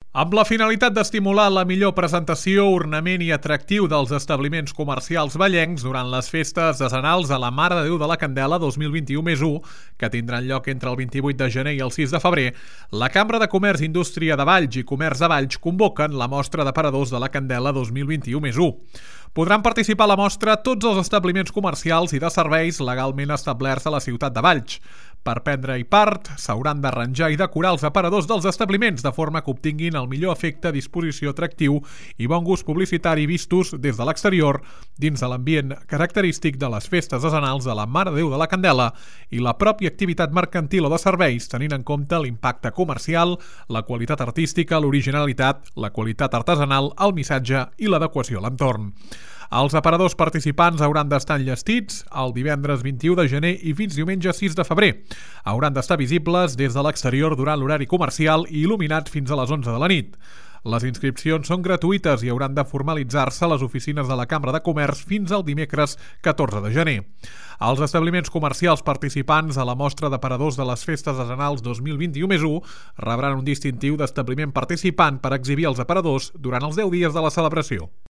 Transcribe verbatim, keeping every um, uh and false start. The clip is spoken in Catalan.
Amb la finalitat d'estimular la millor presentació, ornament i atractiu dels establiments comercials vallencs durant les festes decenals a la Mare de Déu de la Candela dos mil vint-i-u més u, que tindran lloc entre el vint-i-vuit de gener i el sis de febrer, la Cambra de Comerç, Indústria de Valls i Comerç de Valls convoquen la Mostra d'Aparadors de la Candela dos mil vint-i-u més u. Podran participar a la mostra tots els establiments comercials i de serveis legalment establerts a la ciutat de Valls. Per prendre-hi part, s'hauran d'arranjar i decorar els aparadors dels establiments de forma que obtinguin el millor efecte, disposició atractiu i bon gust publicitari vistos des de l'exterior dins de l'ambient característic de les festes decenals de la Mare de Déu de la Candela i la pròpia activitat mercantil o de serveis, tenint en compte l'impacte comercial, la qualitat artística, l'originalitat, la qualitat artesanal, el missatge i l'adequació a l'entorn. Els aparadors participants hauran d'estar enllestits el divendres vint-i-u de gener i fins diumenge sis de febrer. Hauran d'estar visibles des de l'exterior durant l'horari comercial i il·luminats fins a les onze de la nit. Les inscripcions són gratuïtes i hauran de formalitzar-se a les oficines de la Cambra de Comerç fins al dimecres catorze de gener. Els establiments comercials participants a la mostra d'aparadors de les festes decenals dos mil vint-i-u més u rebran un distintiu d'establiment participant per exhibir els aparadors durant els deu dies de la celebració.